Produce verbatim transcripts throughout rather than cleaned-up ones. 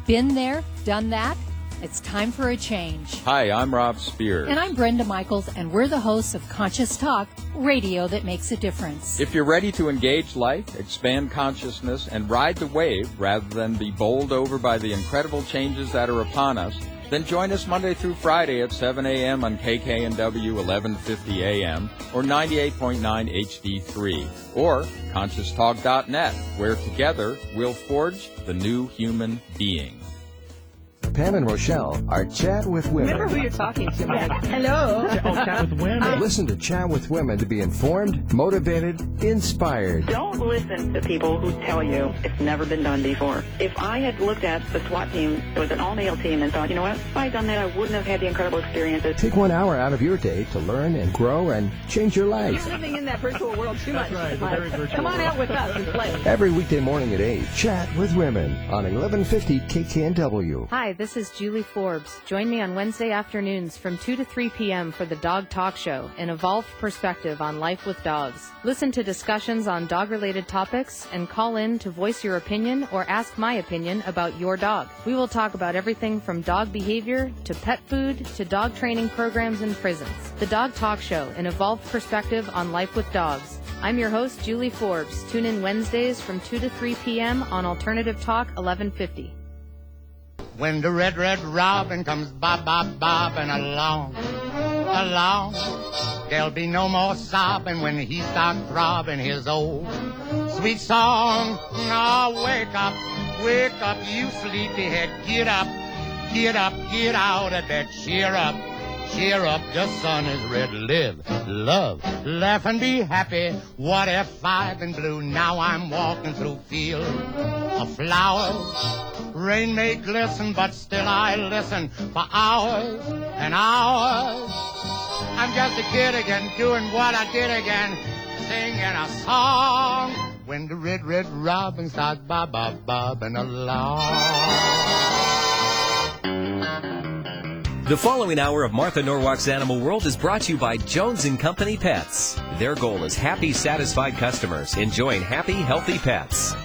Been there, done that? It's time for a change. Hi, I'm Rob Spears. And I'm Brenda Michaels, and we're the hosts of Conscious Talk, radio that makes a difference. If you're ready to engage life, expand consciousness, and ride the wave rather than be bowled over by the incredible changes that are upon us, then join us Monday through Friday at seven a.m. on K K N W eleven fifty A M or ninety-eight point nine H D three or conscious talk dot net, where together we'll forge the new human being. Pam and Rochelle are Chat with Women. Remember who you're talking to, Mike. Hello. Oh, Chat with Women. Listen to Chat with Women to be informed, motivated, inspired. Don't listen to people who tell you it's never been done before. If I had looked at the SWAT team, it was an all-male team, and thought, you know what, if I had done that, I wouldn't have had the incredible experiences. Take one hour out of your day to learn and grow and change your life. You're living in that virtual world too much. That's right, very virtual Come on world. out with us and play. Every weekday morning at eight, Chat with Women on eleven fifty K K N W. Hi, this is Julie Forbes. Join me on Wednesday afternoons from two to three p.m. for the Dog Talk Show, an evolved perspective on life with dogs. Listen to discussions on dog-related topics and call in to voice your opinion or ask my opinion about your dog. We will talk about everything from dog behavior to pet food to dog training programs in prisons. The Dog Talk Show, an evolved perspective on life with dogs. I'm your host, Julie Forbes. Tune in Wednesdays from two to three p.m. on Alternative Talk eleven fifty. When the red, red robin comes bob, bob, bobbing along, along, there'll be no more sobbing when he starts throbbing his old sweet song. Now wake up, wake up, you sleepyhead, get up, get up, get out of bed, cheer up, cheer up, the sun is red, live, love, laugh and be happy. What if I've been blue? Now I'm walking through fields of flowers. Rain may glisten, but still I listen for hours and hours. I'm just a kid again, doing what I did again, singing a song. When the red, red robin starts bob, bob, bobbing along. The following hour of Martha Norwalk's Animal World is brought to you by Jones and Company Pets. Their goal is happy, satisfied customers enjoying happy, healthy pets.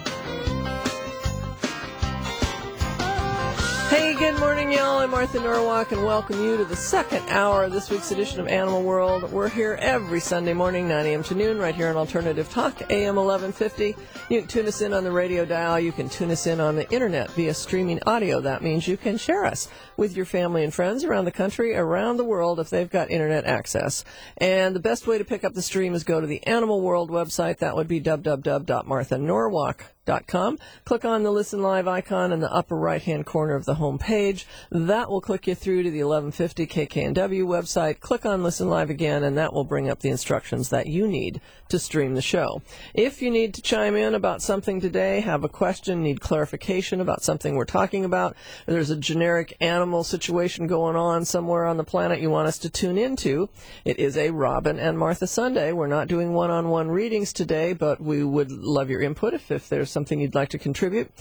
Hey, good morning, y'all. I'm Martha Norwalk, and welcome you to the second hour of this week's edition of Animal World. We're here every Sunday morning, nine a.m. to noon, right here on Alternative Talk, A M eleven fifty. You can tune us in on the radio dial. You can tune us in on the internet via streaming audio. That means you can share us with your family and friends around the country, around the world, if they've got internet access. And the best way to pick up the stream is go to the Animal World website. That would be w w w dot martha norwalk dot com. Click on the Listen Live icon in the upper right-hand corner of the home page. That will click you through to the eleven fifty K K N W website. Click on Listen Live again, and that will bring up the instructions that you need to stream the show. If you need to chime in about something today, have a question, need clarification about something we're talking about, or there's a generic animal situation going on somewhere on the planet you want us to tune into, it is a Robin and Martha Sunday. We're not doing one-on-one readings today, but we would love your input if, if there's something you'd like to contribute.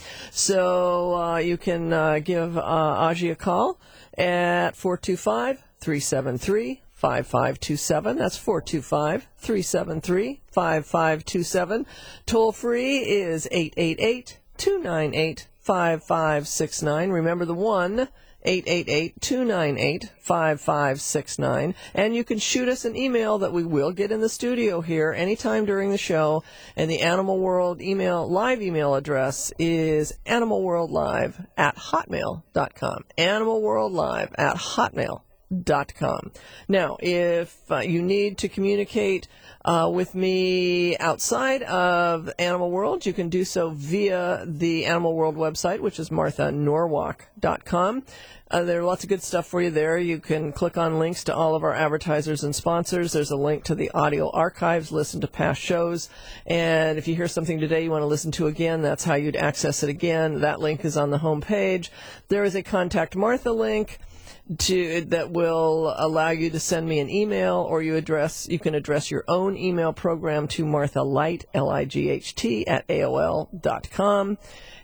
So uh, you can uh, give uh, Aji a call at four two five, three seven three, five five two seven. That's four two five, three seven three, five five two seven. Toll free is eight eight eight, two nine eight, five five six nine. Remember the one, eight eight eight, two nine eight, five five six nine. And you can shoot us an email that we will get in the studio here anytime during the show. And the Animal World email, live email address is animalworldlive at hotmail dot com. animalworldlive at hotmail dot com. Now, if uh, you need to communicate uh, with me outside of Animal World, you can do so via the Animal World website, which is martha norwalk dot com. Uh, there are lots of good stuff for you there. You can click on links to all of our advertisers and sponsors. There's a link to the audio archives, listen to past shows. And if you hear something today you want to listen to again, that's how you'd access it again. That link is on the home page. There is a Contact Martha link to that will allow you to send me an email, or you address you can address your own email program to Martha Light, L I G H T, at A O L dot com.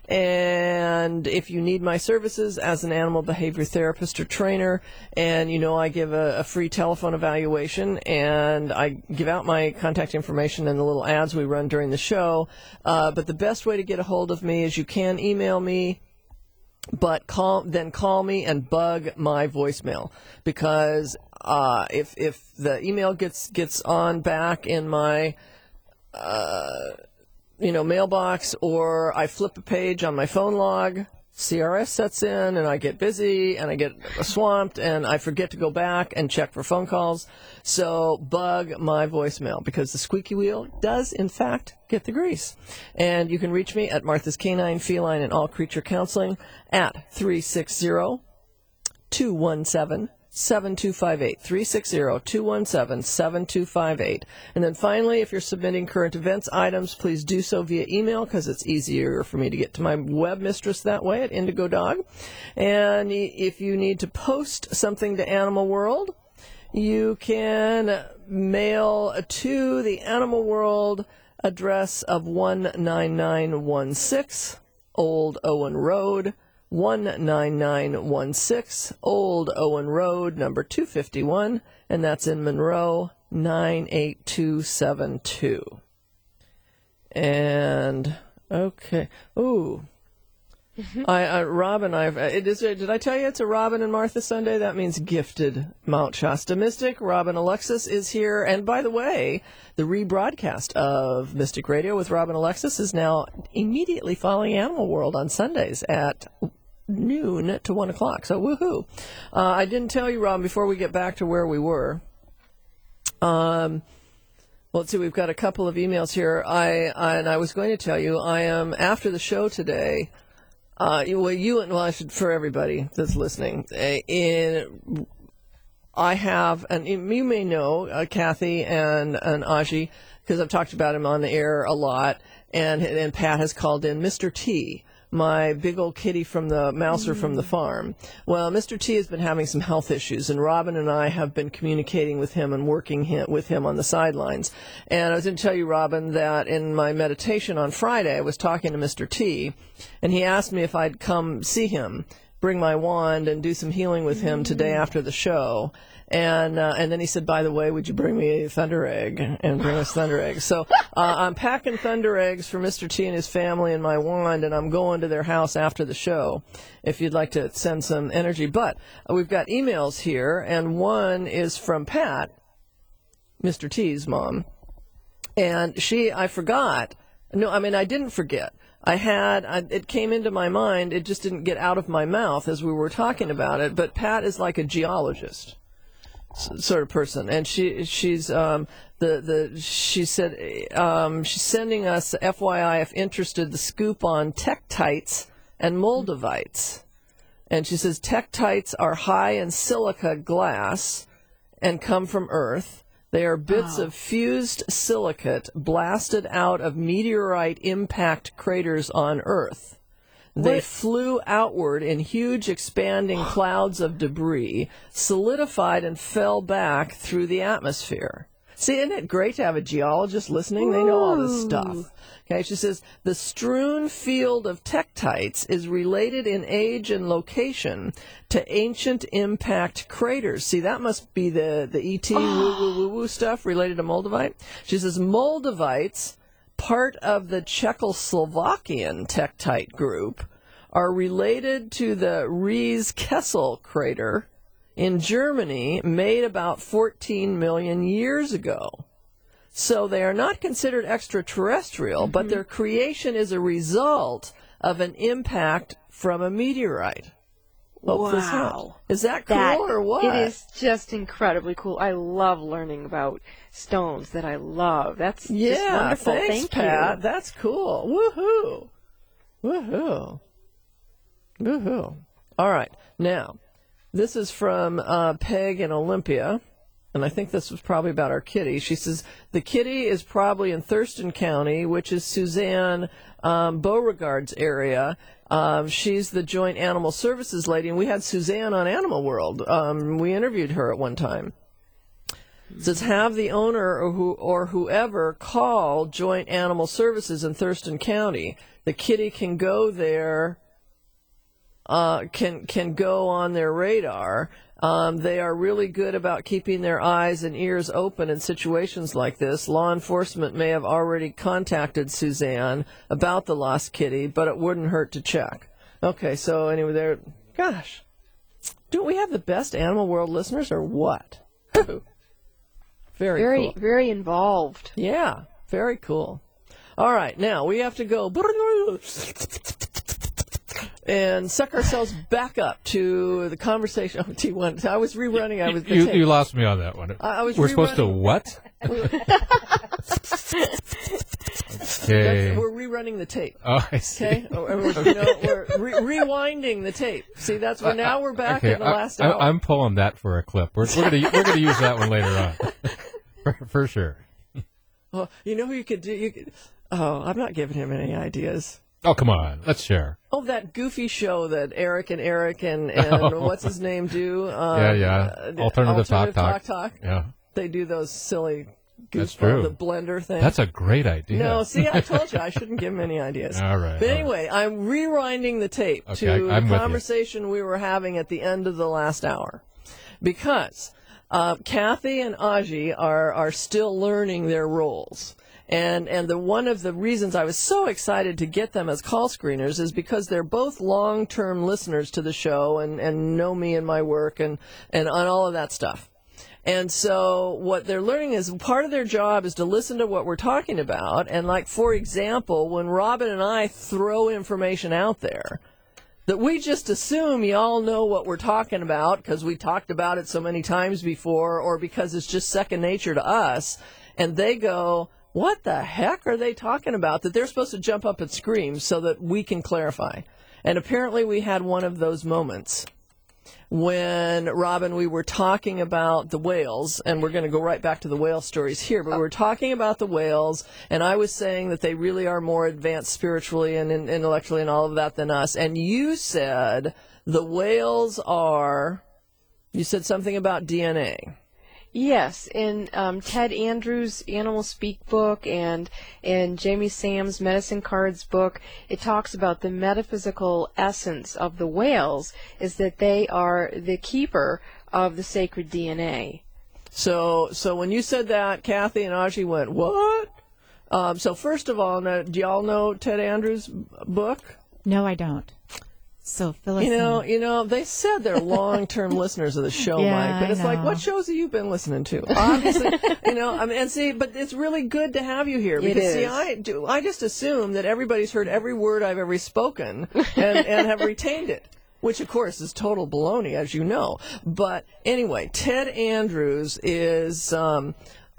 And if you need my services as an animal behavior therapist or trainer, and you know I give a, a free telephone evaluation, and I give out my contact information in the little ads we run during the show, uh, but the best way to get a hold of me is you can email me but call then call me and bug my voicemail, because uh, if if the email gets gets on back in my uh, you know mailbox, or I flip a page on my phone log, C R S sets in and I get busy and I get swamped and I forget to go back and check for phone calls. So bug my voicemail, because the squeaky wheel does, in fact, get the grease. And you can reach me at Martha's Canine, Feline, and All Creature Counseling at three six zero, two one seven, seven two five eight, three six zero, two one seven, seven two five eight. And then finally, if you're submitting current events items, please do so via email, because it's easier for me to get to my web mistress that way at Indigo Dog. And if you need to post something to Animal World, you can mail to the Animal World address of one nine nine one six Old Owen Road, one nine nine one six Old Owen Road, number two fifty-one, and that's in Monroe, nine eight two seven two. And, okay, ooh. I, I, Robin, I've, it is, did I tell you it's a Robin and Martha Sunday? That means gifted Mount Shasta Mystic. Robin Alexis is here. And by the way, the rebroadcast of Mystic Radio with Robin Alexis is now immediately following Animal World on Sundays at noon to one o'clock. So woohoo. Uh, I didn't tell you, Robin, before we get back to where we were. Um, well, let's see, we've got a couple of emails here. I, I and I was going to tell you, I am, after the show today, Uh, well, you and well, I should for everybody that's listening. Uh, in I have, and you may know uh, Kathy and and Aji, because I've talked about him on the air a lot, and and Pat has called in Mister T, my big old kitty from the mouser mm. from the farm. Well, Mister T has been having some health issues, and Robin and I have been communicating with him and working him, with him on the sidelines. And I was going to tell you, Robin, that in my meditation on Friday, I was talking to Mister T, and he asked me if I'd come see him, bring my wand, and do some healing with him mm. today after the show. And uh, and then he said, by the way, would you bring me a thunder egg and bring us thunder eggs? So uh, I'm packing thunder eggs for Mister T and his family and my wand, and I'm going to their house after the show if you'd like to send some energy. But uh, we've got emails here, and one is from Pat, Mister T's mom. And she, I forgot. No, I mean, I didn't forget. I had, I, it came into my mind, it just didn't get out of my mouth as we were talking about it. But Pat is like a geologist sort of person, and she she's um the the she said um she's sending us, F Y I, if interested, the scoop on tektites and moldavites. And she says tektites are high in silica glass and come from Earth. They are bits oh. of fused silicate blasted out of meteorite impact craters on Earth. They flew outward in huge expanding clouds of debris, solidified and fell back through the atmosphere. See, isn't it great to have a geologist listening? They know all this stuff. Okay, she says, the strewn field of tektites is related in age and location to ancient impact craters. See, that must be the, the E T oh. woo-woo-woo-woo stuff related to moldavite. She says, moldavites, part of the Czechoslovakian tektite group, are related to the Ries-Kessel crater in Germany, made about fourteen million years ago. So they are not considered extraterrestrial, mm-hmm. but their creation is a result of an impact from a meteorite. Wow. Is that cool that, or what? It is just incredibly cool. I love learning about stones that I love. That's yeah, just wonderful. Thanks, Thank Pat. you. That's cool. Woohoo. Woohoo. Woohoo. All right. Now, this is from uh, Peg in Olympia, and I think this was probably about our kitty. She says, the kitty is probably in Thurston County, which is Suzanne um, Beauregard's area. Um, she's the Joint Animal Services lady, and we had Suzanne on Animal World. Um, we interviewed her at one time. It says, have the owner or, who, or whoever call Joint Animal Services in Thurston County. The kitty can go there, uh, can can go on their radar. Um, they are really good about keeping their eyes and ears open in situations like this. Law enforcement may have already contacted Suzanne about the lost kitty, but it wouldn't hurt to check. Okay, so anyway, there. Gosh, don't we have the best Animal World listeners, or what? Very, very, cool. very involved. Yeah, very cool. All right, now we have to go and suck ourselves back up to the conversation. Oh, T one. I was rerunning. I was. The you, tape. you lost me on that one. I, I was. We're rerunning. supposed to what? Okay. That's, we're rerunning the tape. Oh, I see. Okay, or, or, you know, we're re- rewinding the tape. See, that's where now we're back okay, in the I, last I, hour. I'm pulling that for a clip. We're, we're gonna we're gonna use that one later on, for, for sure. Well, you know who you could do? You could, oh, I'm not giving him any ideas. Oh, come on, let's share. Oh, that goofy show that Eric and Eric and, and Oh. what's his name do? Um, Yeah, yeah. uh, Alternative Talk Talk Talk. Talk. Yeah. They do those silly That's goofball, true. the blender thing. That's a great idea. No, see, I told you I shouldn't give him any ideas. All right. But all anyway, I'm rewinding the tape Okay, to I- I'm the with you. conversation we were having at the end of the last hour. Because uh, Kathy and Aji are, are still learning their roles. And and the one of the reasons I was so excited to get them as call screeners is because they're both long-term listeners to the show and, and know me and my work and, and on all of that stuff. And so what they're learning is part of their job is to listen to what we're talking about. And like, for example, when Robin and I throw information out there, that we just assume y'all know what we're talking about because we talked about it so many times before or because it's just second nature to us. And they go, what the heck are they talking about? That they're supposed to jump up and scream so that we can clarify. And apparently we had one of those moments when, Robin, we were talking about the whales, and we're going to go right back to the whale stories here, but we were talking about the whales, and I was saying that they really are more advanced spiritually and in- intellectually and all of that than us. And you said the whales are, you said something about D N A. Yes, in um, Ted Andrews' Animal Speak book and in Jamie Sam's Medicine Cards book, it talks about the metaphysical essence of the whales is that they are the keeper of the sacred D N A. So, so when you said that, Kathy and Aji went, what? Um, so first of all, now, do y'all know Ted Andrews' book? No, I don't. So, fill us You know, in. you know, they said they're long-term listeners of the show, Yeah, Mike. But I it's like, know. what shows have you been listening to? Obviously, you know, I mean, and see, but it's really good to have you here It because see, is. I do, I just assume that everybody's heard every word I've ever spoken and, and have retained it. Which, of course, is total baloney, as you know. But anyway, Ted Andrews is, um,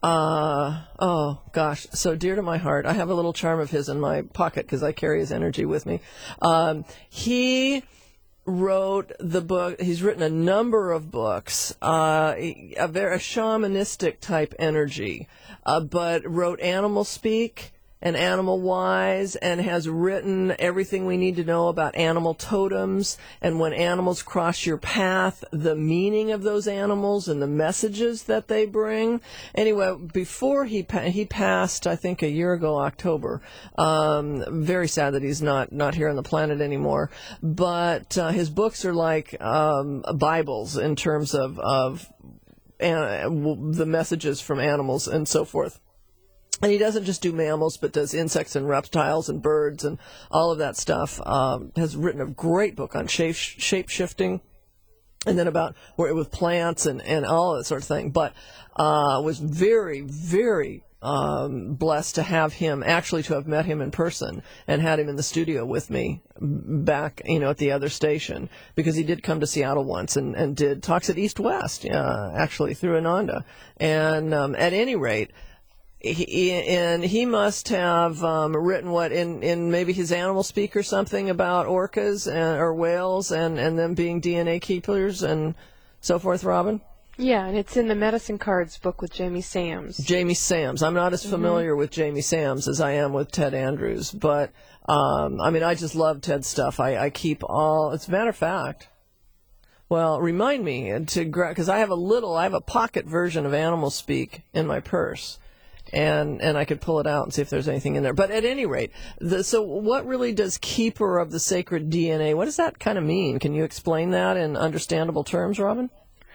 uh, oh, gosh, so dear to my heart. I have a little charm of his in my pocket because I carry his energy with me. Um, he wrote the book. He's written a number of books, uh, a very a shamanistic type energy, uh, but wrote Animal Speak and Animal Wise, and has written everything we need to know about animal totems and when animals cross your path, the meaning of those animals and the messages that they bring. Anyway, before he pa- he passed, I think a year ago, October. Um, very sad that he's not not here on the planet anymore. But uh, his books are like um, Bibles in terms of of uh, the messages from animals and so forth. And he doesn't just do mammals, but does insects and reptiles and birds and all of that stuff. Um, has written a great book on shape shape shifting, and then about where with plants and, and all that sort of thing. But uh, was very very um, blessed to have him, actually to have met him in person and had him in the studio with me back, you know, at the other station, because he did come to Seattle once and, and did talks at East West, uh, actually through Ananda. And um, at any rate. He, and he must have um, written what in, in maybe his Animal Speak or something about orcas and, or whales and, and them being D N A keepers and so forth, Robin? Yeah, and it's in the Medicine Cards book with Jamie Sams. Jamie Sams. I'm not as familiar mm-hmm. with Jamie Sams as I am with Ted Andrews, but um, I mean, I just love Ted's stuff. I, I keep all, as a matter of fact, well, remind me to grab, because I have a little, I have a pocket version of Animal Speak in my purse. And and I could pull it out and see if there's anything in there. But at any rate, the, so what really does keeper of the sacred D N A, what does that kind of mean? Can you explain that in understandable terms, Robin?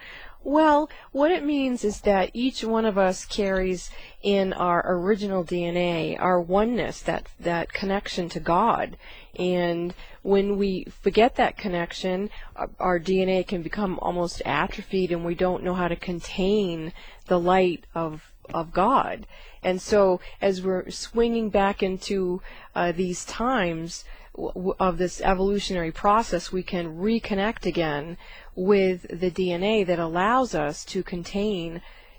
Well, what it means is that each one of us carries in our original D N A our oneness, that that connection to God. And when we forget that connection, our D N A can become almost atrophied, and we don't know how to contain the light of of God. And so as we're swinging back into uh, these times w- of this evolutionary process, we can reconnect again with the D N A that allows us to contain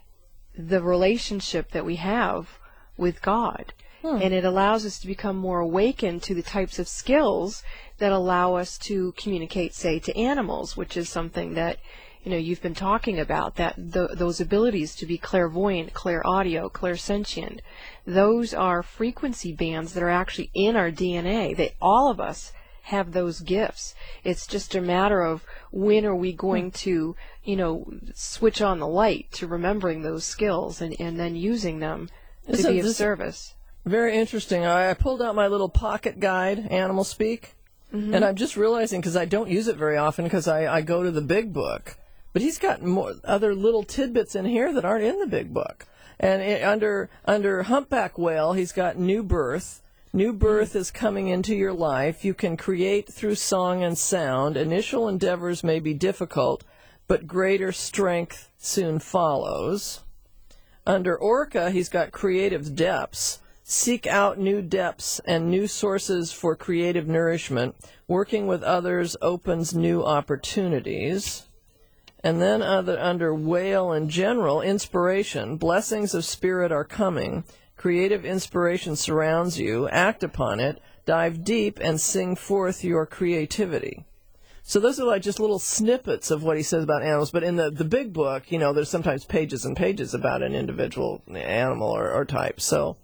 the relationship that we have with God. Hmm. And it allows us to become more awakened to the types of skills that allow us to communicate, say, to animals, which is something that, you know, you've been talking about, that the, those abilities to be clairvoyant, clairaudio, clairsentient. Those are frequency bands that are actually in our D N A. They, all of us have those gifts. It's just a matter of when are we going to, you know, switch on the light to remembering those skills and, and then using them to Isn't be of this service. Very interesting. I, I pulled out my little pocket guide, Animal Speak, mm-hmm. and I'm just realizing, because I don't use it very often because I, I go to the big book, but he's got more other little tidbits in here that aren't in the big book. And it, under under Humpback Whale, he's got New Birth. New birth is coming into your life. You can create through song and sound. Initial endeavors may be difficult, but greater strength soon follows. Under Orca, he's got creative depths. Seek out new depths and new sources for creative nourishment. Working with others opens new opportunities. And then other, under Whale in general, inspiration. Blessings of spirit are coming. Creative inspiration surrounds you. Act upon it. Dive deep and sing forth your creativity. So those are like just little snippets of what he says about animals. But in the, the big book, you know, there's sometimes pages and pages about an individual animal or, or type. So,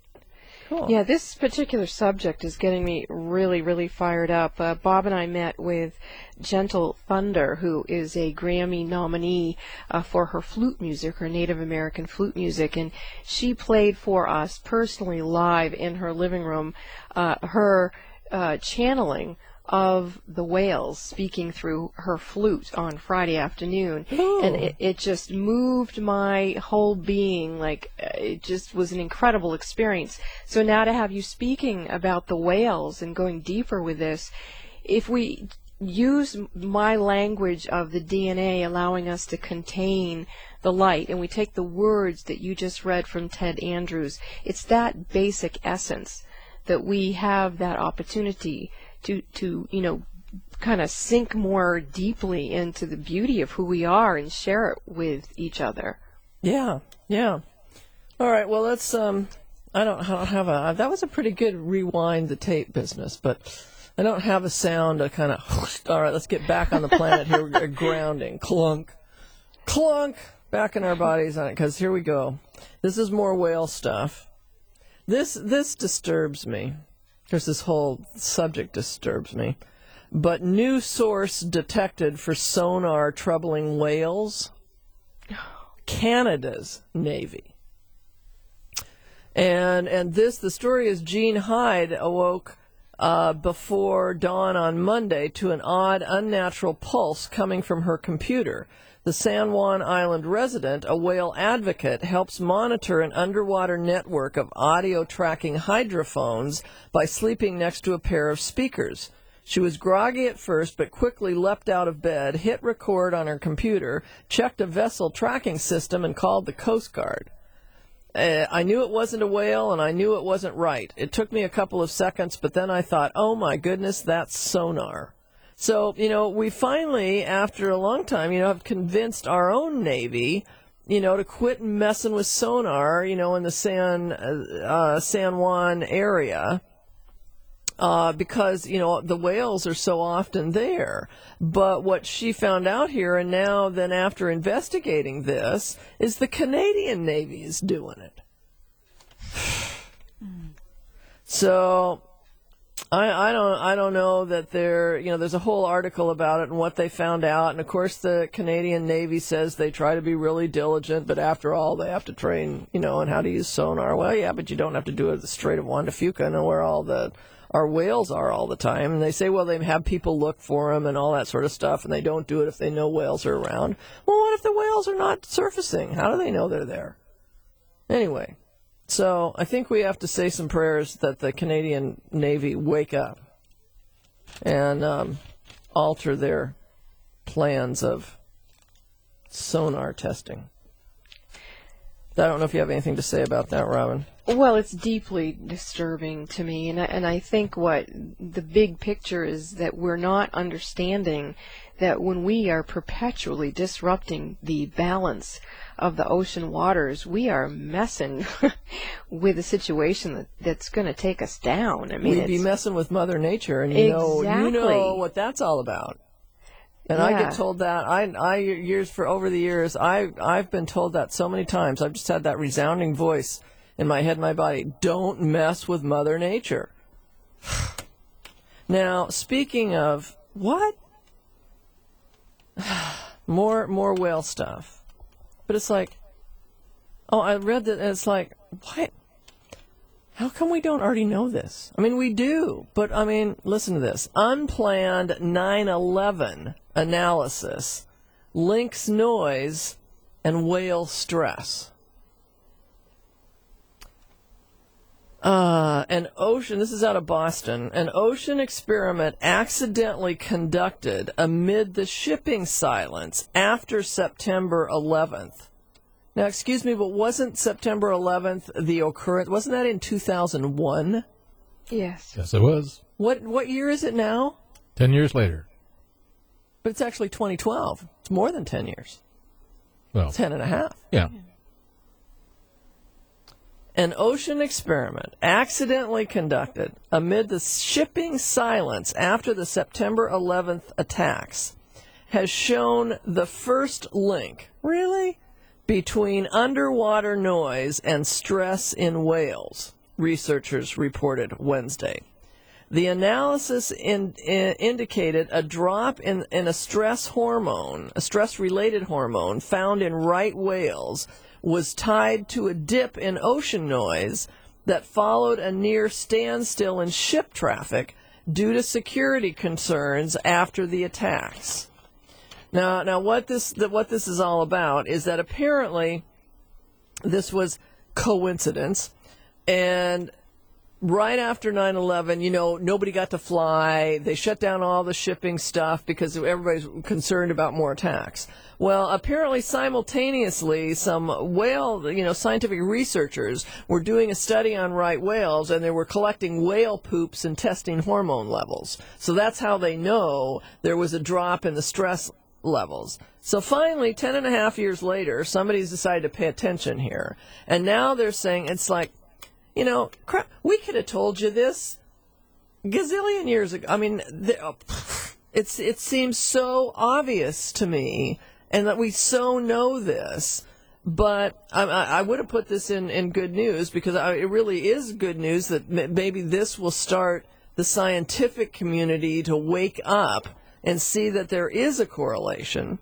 cool. Yeah, this particular subject is getting me really, really fired up. Uh, Bob and I met with Gentle Thunder, who is a Grammy nominee uh, for her flute music, her Native American flute music, and she played for us personally live in her living room uh, her uh, channeling of the whales speaking through her flute on Friday afternoon. Ooh. And it, it just moved my whole being. Like, it just was an incredible experience. So now to have you speaking about the whales and going deeper with this, if we use my language of the D N A allowing us to contain the light, and we take the words that you just read from Ted Andrews, it's that basic essence that we have that opportunity to, to you know, kind of sink more deeply into the beauty of who we are and share it with each other. Yeah, yeah. All right, well, let's, um, I don't, I don't have a, that was a pretty good rewind the tape business, but I don't have a sound to kind of, all right, let's get back on the planet here. We're grounding. Clunk, clunk, back in our bodies on it, because here we go. This is more whale stuff. This, this disturbs me. Because this whole subject disturbs me. But new source detected for sonar troubling whales. Canada's Navy. And and this, the story is Jean Hyde awoke uh, before dawn on Monday to an odd, unnatural pulse coming from her computer. The San Juan Island resident, a whale advocate, helps monitor an underwater network of audio tracking hydrophones by sleeping next to a pair of speakers. She was groggy at first, but quickly leapt out of bed, hit record on her computer, checked a vessel tracking system, and called the Coast Guard. Uh, I knew it wasn't a whale, and I knew it wasn't right. It took me a couple of seconds, but then I thought, oh my goodness, that's sonar. So, you know, we finally, after a long time, you know, have convinced our own Navy, you know, to quit messing with sonar, you know, in the San, uh, San Juan area, uh, because, you know, the whales are so often there. But what she found out here, and now then after investigating this, is the Canadian Navy is doing it. So I, I don't I don't know that there you know there's a whole article about it and what they found out, and of course the Canadian Navy says they try to be really diligent, but after all they have to train you know on how to use sonar. Well, yeah, but you don't have to do it at the Strait of Juan de Fuca, know where all the our whales are all the time. And they say, well, they have people look for them and all that sort of stuff, and they don't do it if they know whales are around. Well, what if the whales are not surfacing? How do they know they're there? Anyway. So I think we have to say some prayers that the Canadian Navy wake up and um, alter their plans of sonar testing. I don't know if you have anything to say about that, Robin. Well, it's deeply disturbing to me, and I, and I think what the big picture is that we're not understanding that when we are perpetually disrupting the balance of the ocean waters, we are messing with a situation that, that's going to take us down. I mean, we'd be messing with Mother Nature, and you know, you know what that's all about. And yeah. I get told that I, I years for over the years, I, I've been told that so many times. I've just had that resounding voice in my head and my body: don't mess with Mother Nature. Now, speaking of what, more more whale stuff. But it's like, oh, I read that, and it's like, what? How come we don't already know this? I mean, we do, but, I mean, listen to this. Unplanned nine eleven analysis links noise and whale stress. Uh, an ocean, this is out of Boston, an ocean experiment accidentally conducted amid the shipping silence after September eleventh. Now, excuse me, but wasn't September eleventh the occurrence? Wasn't that in two thousand one? Yes. Yes, it was. What what year is it now? Ten years later. But it's actually twenty twelve. It's more than ten years. Well, ten and a half. Yeah. An ocean experiment accidentally conducted amid the shipping silence after the September eleventh attacks has shown the first link, really, between underwater noise and stress in whales, researchers reported Wednesday. The analysis in, in, indicated a drop in, in a stress hormone, a stress-related hormone found in right whales, was tied to a dip in ocean noise that followed a near standstill in ship traffic due to security concerns after the attacks. Now, now what this what this is all about is that apparently this was coincidence, and right after nine eleven, you know, nobody got to fly. They shut down all the shipping stuff because everybody's concerned about more attacks. Well, apparently simultaneously, some whale, you know, scientific researchers were doing a study on right whales, and they were collecting whale poops and testing hormone levels. So that's how they know there was a drop in the stress levels. So finally, ten and a half years later, somebody's decided to pay attention here. And now they're saying, it's like, you know, crap, we could have told you this gazillion years ago. I mean, the, it's it seems so obvious to me, and that we so know this. But I, I would have put this in, in good news, because I, it really is good news that m- maybe this will start the scientific community to wake up and see that there is a correlation.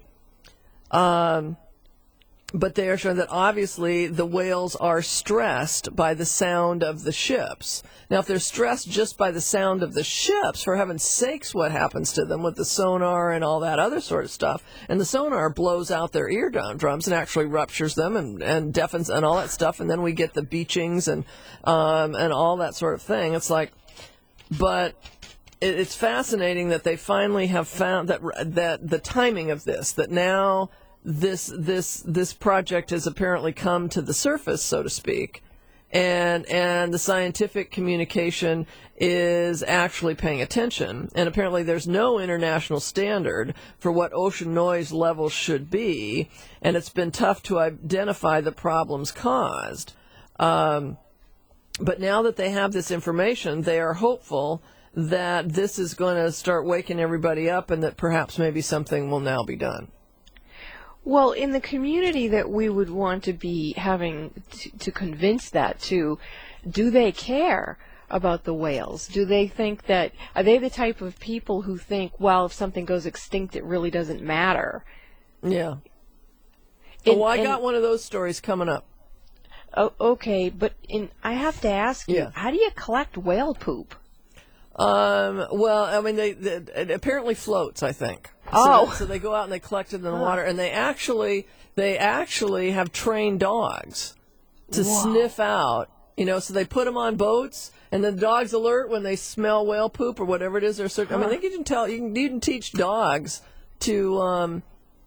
Um, but they are showing that obviously the whales are stressed by the sound of the ships. Now, if they're stressed just by the sound of the ships, for heaven's sakes, what happens to them with the sonar and all that other sort of stuff? And the sonar blows out their eardrums and actually ruptures them and, and deafens and all that stuff. And then we get the beachings and um, and all that sort of thing. It's like, but it, it's fascinating that they finally have found that that the timing of this, that now this this this project has apparently come to the surface, so to speak. And and the scientific communication is actually paying attention. And apparently there's no international standard for what ocean noise levels should be, and it's been tough to identify the problems caused. Um, but now that they have this information, they are hopeful that this is going to start waking everybody up, and that perhaps maybe something will now be done. Well, in the community that we would want to be having to, to convince that to, do they care about the whales? Do they think that, are they the type of people who think, well, if something goes extinct, it really doesn't matter? Yeah. In, oh, I in, got one of those stories coming up. Oh, okay, but in, I have to ask you, Yeah. how do you collect whale poop? Um, well, I mean, they, they it apparently floats, I think. Oh. So, so they go out and they collect it in the Huh. water, and they actually, they actually have trained dogs to Whoa. sniff out, you know, so they put them on boats, and the dogs alert when they smell whale poop or whatever it is. They're certain, I mean, Huh. they can tell, you can, you can teach dogs to, um,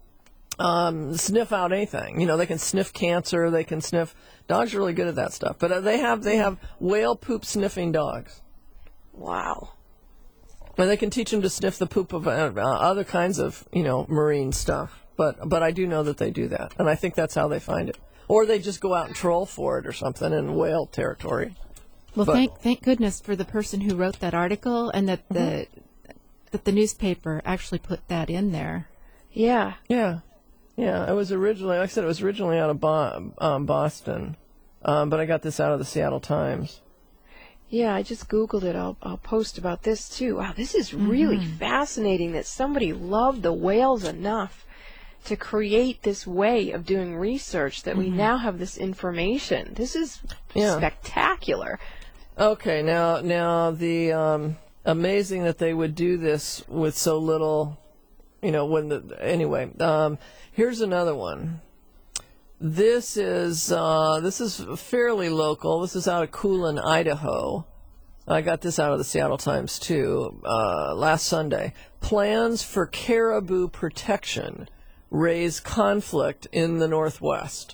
um, sniff out anything. You know, they can sniff cancer, they can sniff, dogs are really good at that stuff, but uh, they have, they have whale poop sniffing dogs. Wow. And they can teach them to sniff the poop of uh, uh, other kinds of, you know, marine stuff. But but I do know that they do that, and I think that's how they find it. Or they just go out and troll for it or something in whale territory. Well, But- thank thank goodness for the person who wrote that article, and that the Mm-hmm. that the newspaper actually put that in there. Yeah. Yeah, yeah. It was originally, like I said, it was originally out of Bo- um, Boston, um, but I got this out of the Seattle Times. Yeah, I just Googled it. I'll, I'll post about this too. Wow, this is really Mhm. fascinating that somebody loved the whales enough to create this way of doing research that we Mhm. now have this information. This is Yeah. spectacular. Okay, now now the um, amazing that they would do this with so little, you know. When the anyway, um, here's another one. This is uh, this is fairly local. This is out of Coolin, Idaho. I got this out of the Seattle Times too uh, last Sunday. Plans for caribou protection raise conflict in the Northwest.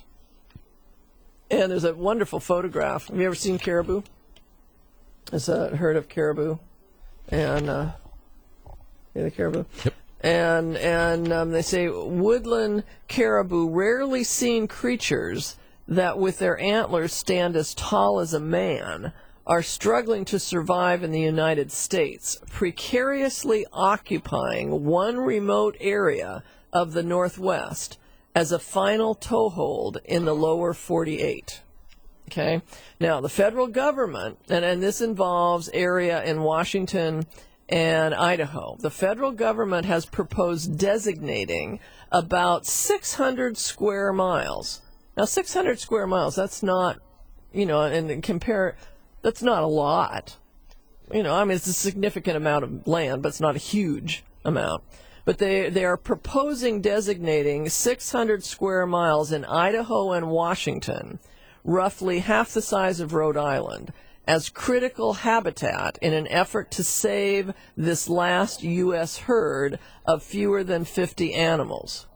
And there's a wonderful photograph. Have you ever seen caribou? It's a herd of caribou, and uh, yeah, the caribou. Yep. And and um, they say woodland caribou, rarely seen creatures that with their antlers stand as tall as a man, are struggling to survive in the United States, precariously occupying one remote area of the Northwest as a final toehold in the lower forty-eight. Okay. Now, the federal government, and, and this involves area in Washington and Idaho, the federal government has proposed designating about six hundred square miles. Now, six hundred square miles, that's not, you know, and compare, that's not a lot. You know, I mean, it's a significant amount of land, but it's not a huge amount. But they, they are proposing designating six hundred square miles in Idaho and Washington, roughly half the size of Rhode Island, as critical habitat in an effort to save this last U S herd of fewer than fifty animals.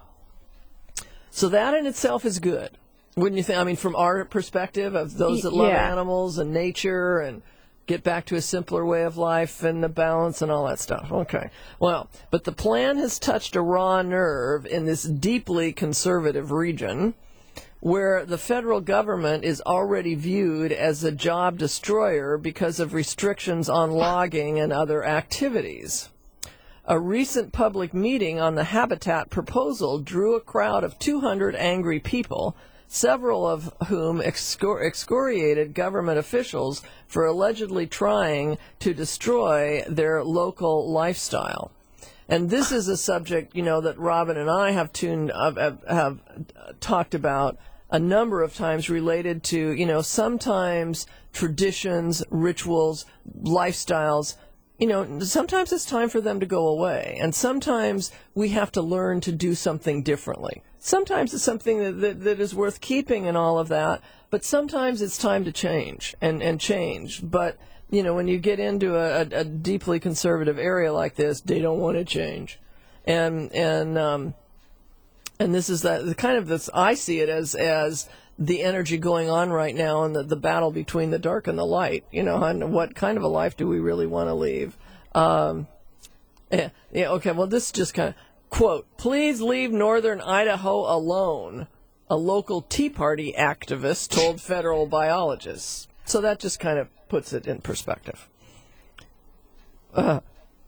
So that in itself is good, wouldn't you think? I mean, from our perspective of those that love Yeah. animals and nature and get back to a simpler way of life and the balance and all that stuff. Okay. Well, but the plan has touched a raw nerve in this deeply conservative region, where the federal government is already viewed as a job destroyer because of restrictions on logging and other activities. A recent public meeting on the habitat proposal drew a crowd of two hundred angry people, several of whom excor- excoriated government officials for allegedly trying to destroy their local lifestyle. And this is a subject, you know, that Robin and I have tuned have, have, have talked about a number of times, related to, you know, sometimes traditions, rituals, lifestyles, you know, sometimes it's time for them to go away. And sometimes we have to learn to do something differently. Sometimes it's something that, that, that is worth keeping and all of that, but sometimes it's time to change and, and change. But, you know, when you get into a, a, a deeply conservative area like this, they don't want to change. And, and, um, And this is that the kind of this, I see it as as the energy going on right now and the, the battle between the dark and the light, you know, and what kind of a life do we really want to leave? Um, yeah, yeah, okay, well, this just kind of, quote, please leave northern Idaho alone, a local Tea Party activist told federal biologists. So that just kind of puts it in perspective. Uh,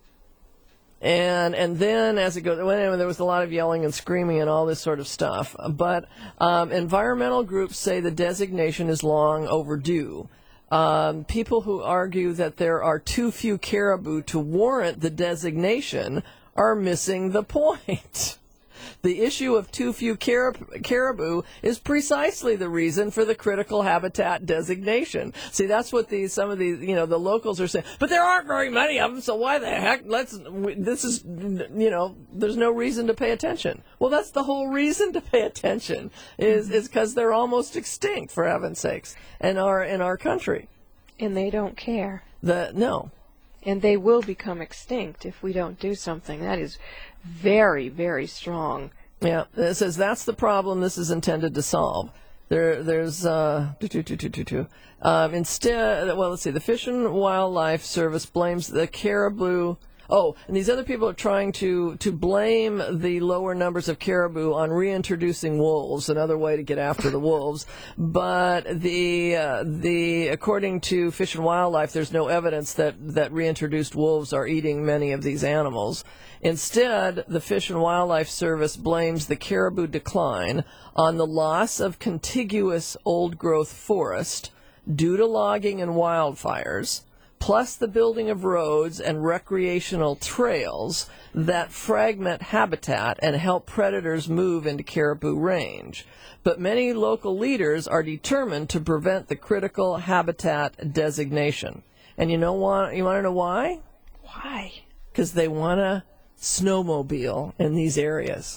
And and then as it goes, well, there was a lot of yelling and screaming and all this sort of stuff. But um, environmental groups say the designation is long overdue. Um, people who argue that there are too few caribou to warrant the designation are missing the point. The issue of too few carib- caribou is precisely the reason for the critical habitat designation. See, that's what these some of these, you know, the locals are saying. But there aren't very many of them, so why the heck? Let's. We, this is, you know, there's no reason to pay attention. Well, that's the whole reason to pay attention is is because they're almost extinct, for heaven's sakes, in our in our country. And they don't care. The no. And they will become extinct if we don't do something. That is very, very strong. Yeah, it says that's the problem this is intended to solve. There, there's uh, do, do, do, do, do, do. Um, instead, well, let's see. The Fish and Wildlife Service blames the caribou. Oh, and these other people are trying to, to blame the lower numbers of caribou on reintroducing wolves, another way to get after the wolves. But the uh, the according to Fish and Wildlife, there's no evidence that, that reintroduced wolves are eating many of these animals. Instead, the Fish and Wildlife Service blames the caribou decline on the loss of contiguous old-growth forest due to logging and wildfires, plus the building of roads and recreational trails that fragment habitat and help predators move into caribou range. But many local leaders are determined to prevent the critical habitat designation. And you know what? You want to know why? Why? Because they want to snowmobile in these areas.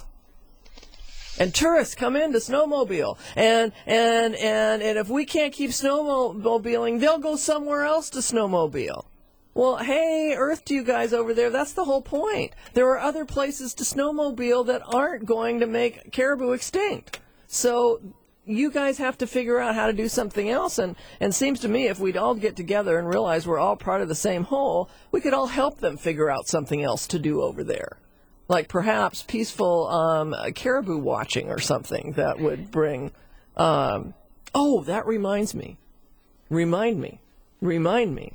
And tourists come in to snowmobile. And, and, and, and if we can't keep snowmobiling, they'll go somewhere else to snowmobile. Well, hey, Earth to you guys over there, that's the whole point. There are other places to snowmobile that aren't going to make caribou extinct. So you guys have to figure out how to do something else. And, and seems to me if we'd all get together and realize we're all part of the same whole, we could all help them figure out something else to do over there. Like perhaps peaceful um, caribou watching or something that would bring... Um, oh, that reminds me. Remind me. Remind me.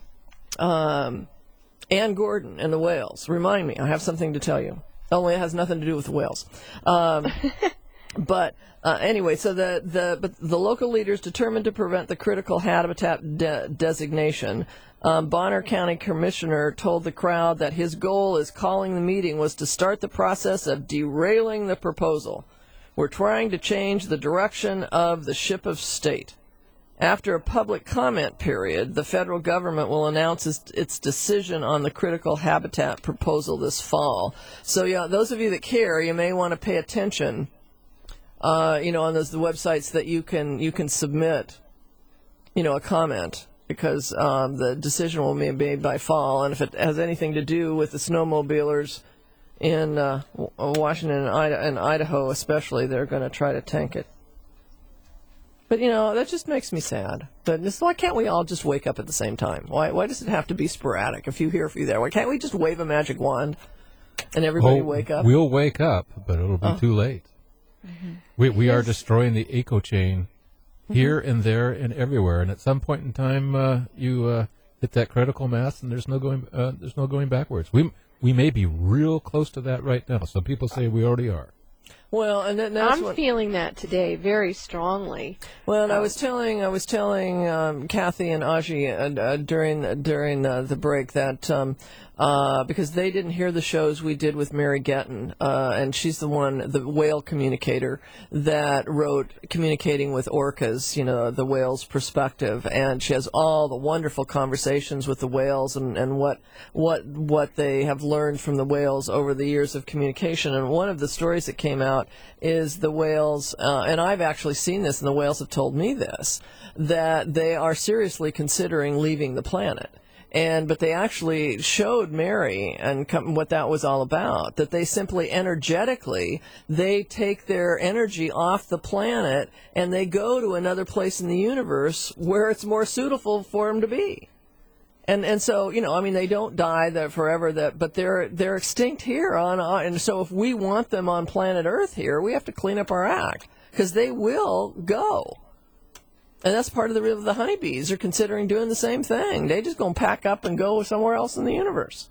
Um, Ann Gordon and the whales. Remind me. I have something to tell you. Only it has nothing to do with the whales. Um, but uh, anyway, so the, the, but the local leaders determined to prevent the critical habitat de- designation. Um, Bonner County Commissioner told the crowd that his goal is calling the meeting was to start the process of derailing the proposal. We're trying to change the direction of the ship of state. After a public comment period, the federal government will announce its, its decision on the critical habitat proposal this fall. So, yeah, those of you that care, you may want to pay attention, uh, you know, on those the websites that you can you can submit, you know, a comment. Because um, the decision will be made by fall, and if it has anything to do with the snowmobilers in uh, Washington and, Ida- and Idaho especially, they're going to try to tank it. But, you know, that just makes me sad. But just, why can't we all just wake up at the same time? Why Why does it have to be sporadic? A few here, a few there. Why can't we just wave a magic wand and everybody oh, wake up? We'll wake up, but it'll be oh. too late. Mm-hmm. We, we yes. are destroying the eco chain. Here and there and everywhere, and at some point in time, uh, you uh, hit that critical mass, and there's no going. Uh, there's no going backwards. We we may be real close to that right now. Some people say we already are. Well, and that, that's I'm what, feeling that today very strongly. Well, and um, I was telling I was telling um, Kathy and Aji uh, uh, during during uh, the break that um, uh, because they didn't hear the shows we did with Mary Getton, uh, and she's the one, the whale communicator that wrote Communicating with Orcas, you know, the whale's perspective, and she has all the wonderful conversations with the whales and, and what what what they have learned from the whales over the years of communication. And one of the stories that came out is the whales, uh, and I've actually seen this, and the whales have told me this, that they are seriously considering leaving the planet. And but they actually showed Mary and com- what that was all about, that they simply energetically, they take their energy off the planet and they go to another place in the universe where it's more suitable for them to be. And and so, you know, I mean, they don't die there forever, that, but they're they're extinct here on, on, and so if we want them on planet Earth here, we have to clean up our act, because they will go. And that's part of the the honeybees are considering doing the same thing. They just gonna pack up and go somewhere else in the universe.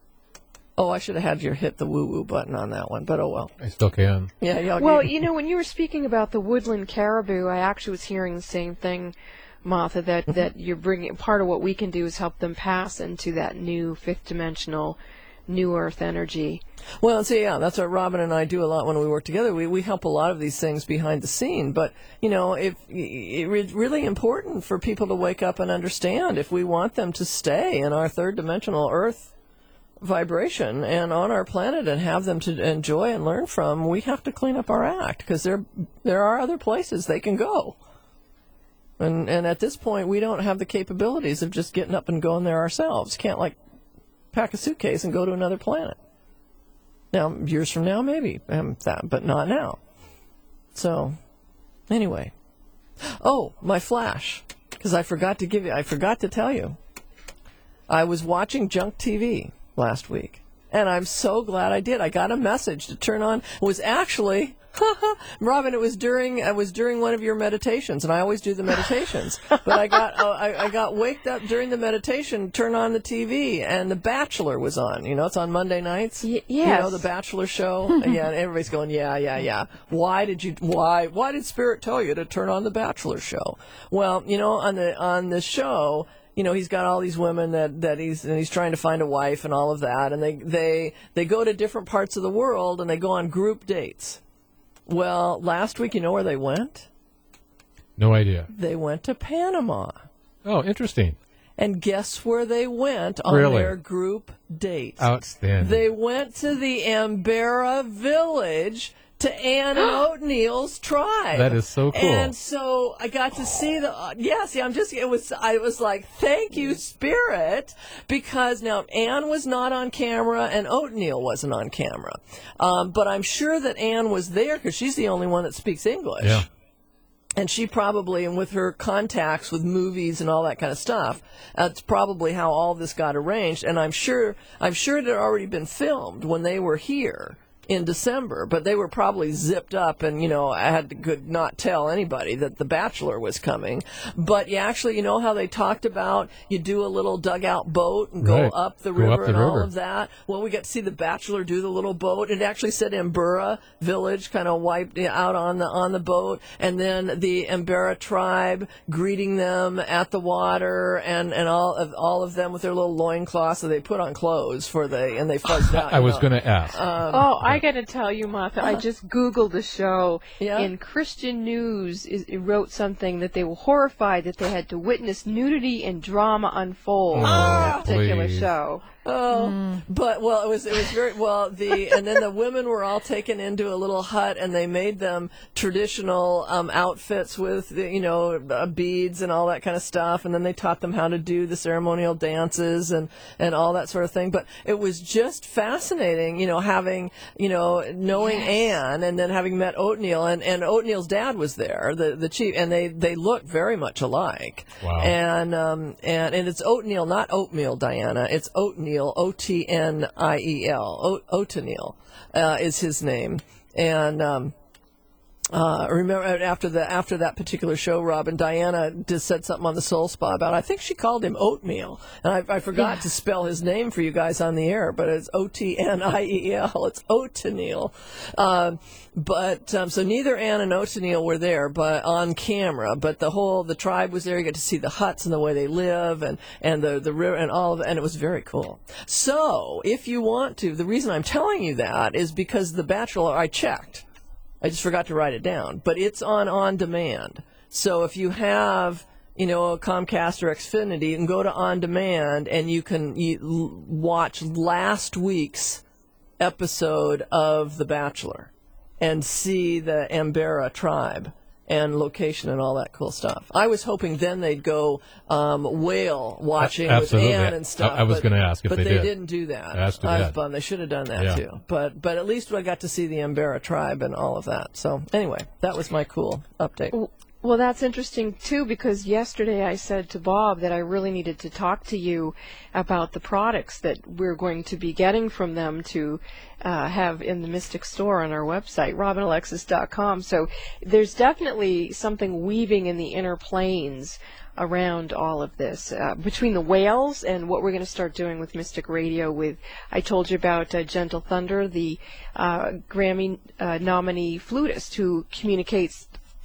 Oh, I should have had you hit the woo-woo button on that one, but oh well. I still can. Yeah, y'all Well, get... you know, when you were speaking about the woodland caribou, I actually was hearing the same thing Martha, that, mm-hmm. that you're bringing, part of what we can do is help them pass into that new fifth dimensional, new earth energy. Well, so yeah, that's what Robin and I do a lot when we work together. We we help a lot of these things behind the scene, but you know, if it's really important for people to wake up and understand if we want them to stay in our third dimensional earth vibration and on our planet and have them to enjoy and learn from, we have to clean up our act, because there there are other places they can go. And and at this point, we don't have the capabilities of just getting up and going there ourselves. Can't like pack a suitcase and go to another planet. Now, years from now, maybe, um, that, but not now. So, anyway. Oh, my flash, because I forgot to give you, I forgot to tell you. I was watching junk T V last week, and I'm so glad I did. I got a message to turn on. It was actually, Robin, it was during, it was during one of your meditations, and I always do the meditations. But I got, uh, I, I got waked up during the meditation, turn on the T V, and The Bachelor was on. You know, it's on Monday nights. Y- yes. You know, The Bachelor show. Yeah, and everybody's going, yeah, yeah, yeah. Why did you, why, why did Spirit tell you to turn on The Bachelor show? Well, you know, on the, on the show, you know, he's got all these women that, that he's and he's trying to find a wife and all of that, and they, they, they go to different parts of the world, and they go on group dates. Well, last week, you know where they went? No idea. They went to Panama. Oh, interesting. And guess where they went on really? their group date? Outstanding. They went to the Embera village to Ann and O'Neill's tribe. That is so cool. And so I got to see the, uh, yeah, see, I'm just, it was, I was like, thank you, Spirit, because now Ann was not on camera and O'Neill wasn't on camera. Um, but I'm sure that Ann was there because she's the only one that speaks English. Yeah. And she probably, and with her contacts with movies and all that kind of stuff, that's probably how all this got arranged. And I'm sure, I'm sure it had already been filmed when they were here in December, but they were probably zipped up, and you know, I had to could not tell anybody that The Bachelor was coming. But you actually, you know how they talked about you do a little dugout boat and go right. up the go river up the and river. all of that. Well, we got to see The Bachelor do the little boat. It actually said Embera village, kind of wiped out on the on the boat, and then the Embera tribe greeting them at the water, and, and all of all of them with their little loincloths. So they put on clothes for the and they fuzzed out. I was going to ask. Um, oh, I got to tell you, Martha, I just Googled the show, Yeah? and Christian News is, it wrote something that they were horrified that they had to witness nudity and drama unfold Oh, in that particular please. show. Oh, Mm. but well, it was it was very well. The and then the women were all taken into a little hut, and they made them traditional um, outfits with the, you know uh, beads and all that kind of stuff. And then they taught them how to do the ceremonial dances and and all that sort of thing. But it was just fascinating, you know, having you know knowing Yes. Anne, and then having met O'Neill, and and O'Neill's dad was there, the the chief, and they they looked very much alike. Wow. And um and and it's O'Neill, not oatmeal, Diana. It's O'Neill. O T N I E L. O'Toniel uh, is his name. And um, uh, remember after the after that particular show, Robin, Diana just said something on the Soul Spa about, I think she called him Oatmeal. And I, I forgot Yeah. to spell his name for you guys on the air, but it's O T N I E L. It's O'Toniel. Um, but um, so neither Ann and O'Toniel were there, but on camera. But the whole the tribe was there. You get to see the huts and the way they live, and and the the river and all of it, and it was very cool. So if you want to, the reason I'm telling you that is because The Bachelor, I checked. I just forgot to write it down, but it's on on demand. So if you have, you know, a Comcast or Xfinity, you can go to on demand and you can you, l- watch last week's episode of The Bachelor and see the Embera tribe and location and all that cool stuff. I was hoping then they'd go um, whale watching Absolutely. with Ann and stuff. I- I was but- gonna ask if but they they did. didn't do that. That's too I was bad. bummed. They should have done that Yeah. too. But but at least I got to see the Embera tribe and all of that. So anyway, that was my cool update. Well, that's interesting, too, because yesterday I said to Bob that I really needed to talk to you about the products that we're going to be getting from them to uh, have in the Mystic Store on our website, robin alexis dot com. So there's definitely something weaving in the inner planes around all of this, uh, between the whales and what we're going to start doing with Mystic Radio. With I told you about uh, Gentle Thunder, the uh, Grammy uh, nominee flutist who communicates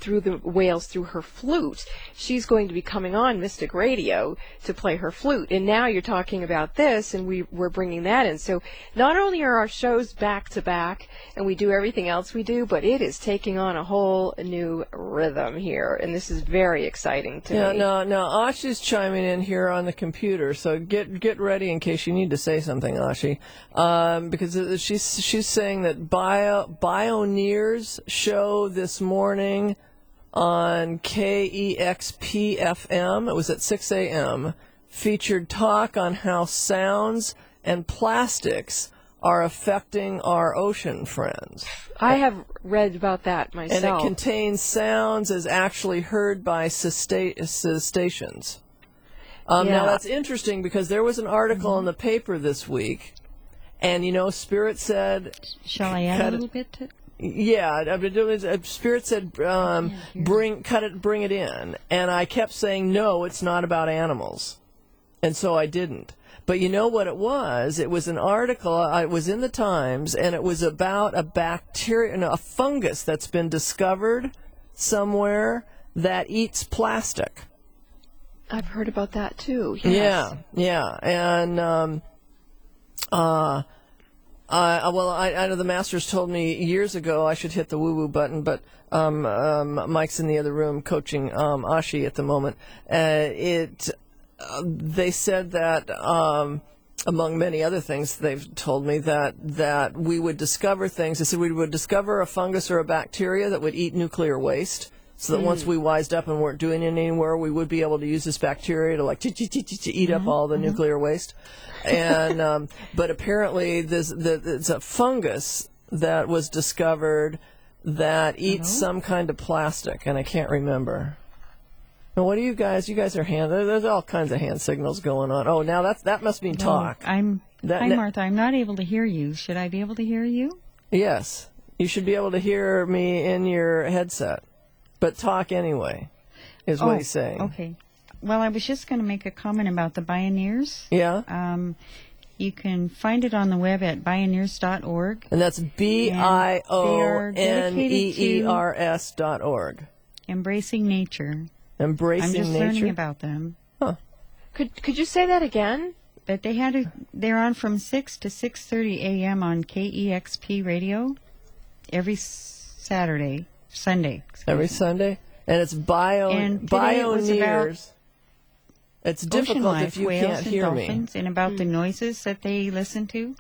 through the whales through her flute. She's going to be coming on Mystic Radio to play her flute. And now you're talking about this, and we, we're bringing that in. So not only are our shows back to back, and we do everything else we do, but it is taking on a whole new rhythm here. And this is very exciting to yeah, me. No, no, Ashi's chiming in here on the computer, so get get ready in case you need to say something, Ashi. Um, because she's, she's saying that Bio, Bioneers show this morning on K E X P F M, it was at six a.m., featured talk on how sounds and plastics are affecting our ocean friends. I have read about that myself. And it contains sounds as actually heard by cetaceans. Um, Yeah. Now, that's interesting because there was an article Mm-hmm. in the paper this week, and, you know, Spirit said... Shall I add a little bit to... Yeah, I mean, it was- uh, Spirit said, um, bring, cut it, bring it in. And I kept saying, no, it's not about animals. And so I didn't. But you know what it was? It was an article, uh, it was in the Times, and it was about a bacteria, no, a fungus that's been discovered somewhere that eats plastic. I've heard about that too. Yes. Yeah, yeah. And, um, uh, Uh, well, I, I know the Masters told me years ago I should hit the woo-woo button, but um, um, Mike's in the other room coaching um, Ashi at the moment. Uh, it, uh, they said that, um, among many other things, they've told me that that we would discover things. They said we would discover a fungus or a bacteria that would eat nuclear waste. So that Mm. once we wised up and weren't doing it anymore, we would be able to use this bacteria to like ch- ch- ch- ch- eat up all the nuclear waste. And um, but apparently, there's the, it's a fungus that was discovered that eats some kind of plastic, and I can't remember. Now, what do you guys? You guys are hand. there- There's all kinds of hand signals going on. Oh, now that's that must mean talk. No, I'm. That- hi, that- Martha. I'm not able to hear you. Should I be able to hear you? Yes, you should be able to hear me in your headset, but talk anyway, is oh, what he's saying. Okay. Well, I was just going to make a comment about the Bioneers. Yeah. Um, you can find it on the web at bioneers dot org. And that's B I O N E E R S dot org. Embracing nature. Embracing I'm just nature. learning about them. Huh. Could could you say that again? But they had a, they're on from six to six thirty a.m. on K E X P radio every s- Saturday, Sunday. excuse Every me. Sunday, and it's bio And today it was about Bioneers. It's Ocean difficult life, if you whales can't and hear dolphins, me. and about the noises that they listen to.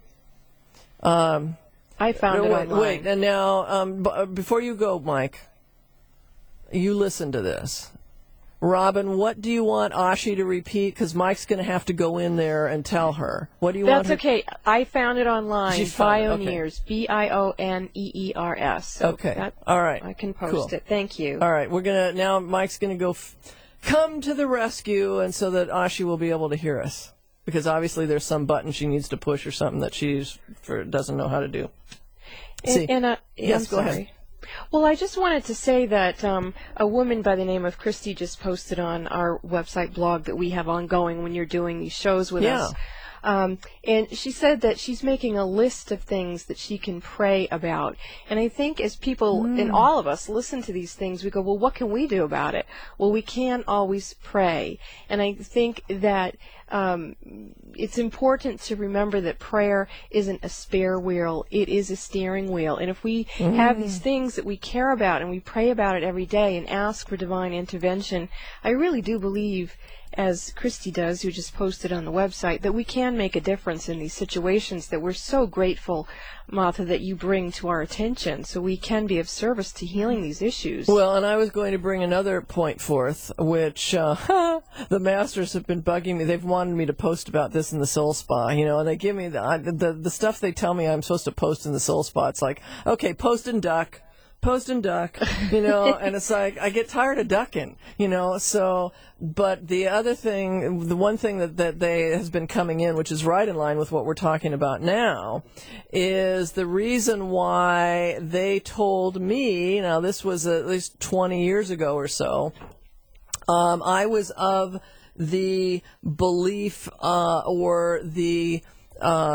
Um, I found no, it wait, online. wait, and now um, b- uh, before you go, Mike, you listen to this. Robin, what do you want Ashi to repeat? Because Mike's going to have to go in there and tell her. What do you want? That's her- okay. I found it online. She found it, okay. Bioneers. B I O N E E R S. So Okay. that- All right. I can post Cool. it. Thank you. All right, we're gonna now. Mike's gonna go f- come to the rescue, and so that Ashi will be able to hear us, because obviously there's some button she needs to push or something that she's for doesn't know how to do. See. And, and uh, Yes, I'm go ahead. sorry. Well, I just wanted to say that um, a woman by the name of Christy just posted on our website blog that we have ongoing when you're doing these shows with Yeah. us. Um, and she said that she's making a list of things that she can pray about. And I think as people, and all of us, listen to these things, we go, well, what can we do about it? Well, we can always pray. And I think that um, it's important to remember that prayer isn't a spare wheel, it is a steering wheel. And if we Mm. have these things that we care about and we pray about it every day and ask for divine intervention, I really do believe, as Christy does, who just posted on the website, that we can make a difference in these situations that we're so grateful, Martha, that you bring to our attention, so we can be of service to healing these issues. Well, and I was going to bring another point forth, which uh, the masters have been bugging me. They've wanted me to post about this in the Soul Spa, you know, and they give me the I, the, the stuff they tell me I'm supposed to post in the Soul Spa. It's like, okay, post and duck. Post and duck, you know, and it's like, I get tired of ducking, you know, so, but the other thing, the one thing that, that they has been coming in, which is right in line with what we're talking about now, is the reason why they told me, now this was at least twenty years ago or so, um, I was of the belief, uh, or the, um,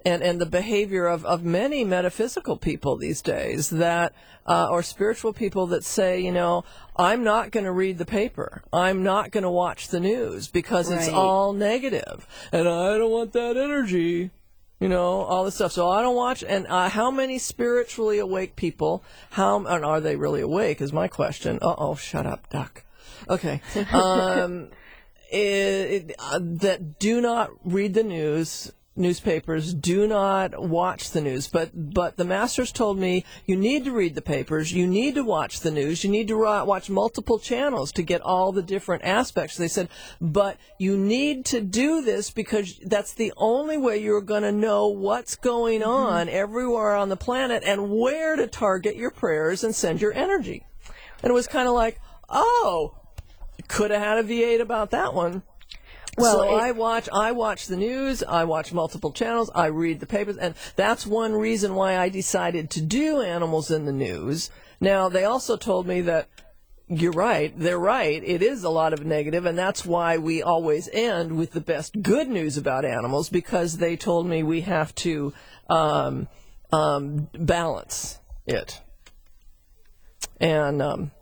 and, and the behavior of, of many metaphysical people these days that, uh, or spiritual people that say, you know, I'm not going to read the paper. I'm not going to watch the news because it's Right. all negative, and I don't want that energy. You know, all this stuff. So I don't watch. And uh, how many spiritually awake people, how, and are they really awake is my question. Uh-oh, shut up, duck. Okay. Um, it, it, uh, that do not read the news, newspapers, do not watch the news. But, but the masters told me you need to read the papers, you need to watch the news, you need to ro- watch multiple channels to get all the different aspects. They said, but you need to do this because that's the only way you're going to know what's going on mm-hmm. everywhere on the planet and where to target your prayers and send your energy. And it was kind of like, oh, could have had a V eight about that one. Well, so it, I watch I watch the news, I watch multiple channels, I read the papers, and that's one reason why I decided to do Animals in the News. Now, they also told me that you're right, they're right, it is a lot of negative, and that's why we always end with the best good news about animals, because they told me we have to um, um, balance it. And um,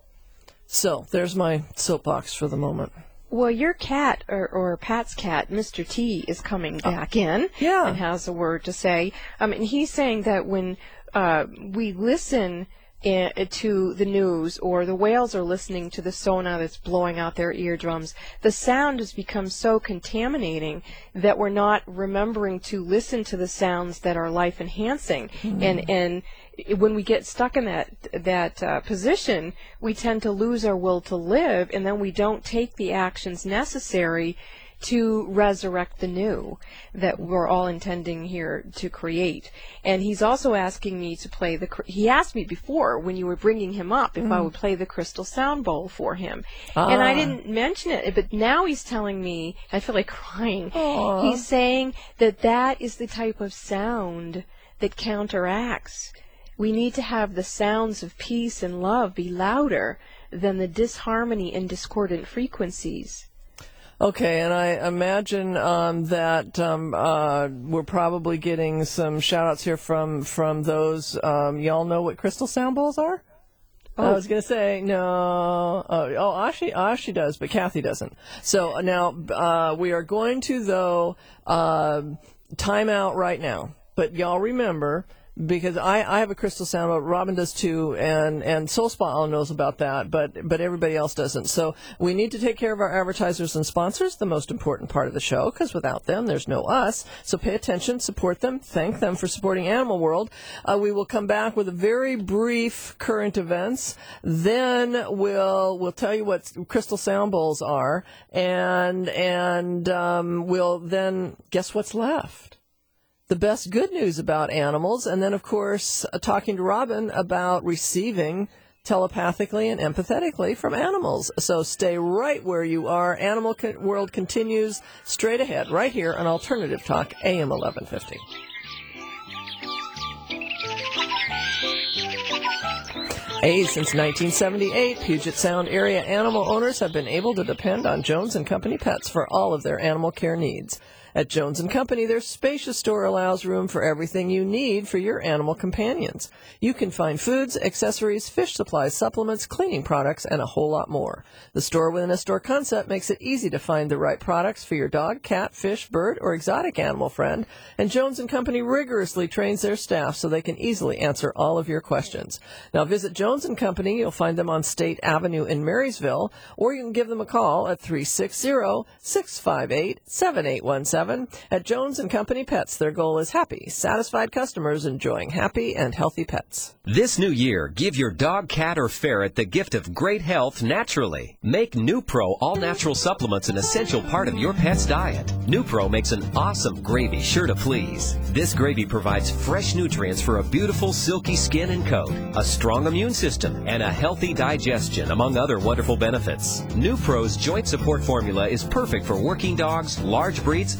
so, there's my soapbox for the moment. Well, your cat, or, or Pat's cat, Mister T, is coming back in yeah. and has a word to say. Um, and he's saying that when uh, we listen in, to the news, or the whales are listening to the sonar that's blowing out their eardrums, the sound has become so contaminating that we're not remembering to listen to the sounds that are life-enhancing. Mm. And and when we get stuck in that that uh, position, we tend to lose our will to live, and then we don't take the actions necessary to resurrect the new that we're all intending here to create. And he's also asking me to play the, he asked me before when you were bringing him up if mm. I would play the crystal sound bowl for him. Ah. And I didn't mention it, but now he's telling me, I feel like crying. Aww. He's saying that that is the type of sound that counteracts. We need to have the sounds of peace and love be louder than the disharmony and discordant frequencies. Okay, and I imagine um, that um, uh, we're probably getting some shout-outs here from, from those. Um, y'all know what crystal sound bowls are? Oh. I was going to say, no. Oh, oh Ashi, Ashi does, but Kathy doesn't. So now uh, we are going to, though, uh, time out right now. But y'all remember, because I, I have a crystal sound bowl, Robin does too, and, and Soul Spa all knows about that, but, but everybody else doesn't. So we need to take care of our advertisers and sponsors, the most important part of the show, because without them, there's no us. So pay attention, support them, thank them for supporting Animal World. Uh, we will come back with a very brief current events. Then we'll, we'll tell you what crystal sound bowls are, and, and um, we'll then, guess what's left? The best good news about animals, and then, of course, uh, talking to Robin about receiving telepathically and empathetically from animals. So stay right where you are. Animal co- World continues straight ahead, right here on Alternative Talk, A M eleven fifty. Hey, since nineteen seventy-eight, Puget Sound area animal owners have been able to depend on Jones and Company Pets for all of their animal care needs. At Jones and Company, their spacious store allows room for everything you need for your animal companions. You can find foods, accessories, fish supplies, supplements, cleaning products, and a whole lot more. The store-within-a-store concept makes it easy to find the right products for your dog, cat, fish, bird, or exotic animal friend, and Jones and Company rigorously trains their staff so they can easily answer all of your questions. Now visit Jones and Company. You'll find them on State Avenue in Marysville, or you can give them a call at three six zero, six five eight, seven eight one seven. At Jones and Company Pets, their goal is happy, satisfied customers enjoying happy and healthy pets. This new year, give your dog, cat, or ferret the gift of great health naturally. Make NuPro all-natural supplements an essential part of your pet's diet. NuPro makes an awesome gravy sure to please. This gravy provides fresh nutrients for a beautiful, silky skin and coat, a strong immune system, and a healthy digestion, among other wonderful benefits. NuPro's joint support formula is perfect for working dogs, large breeds, and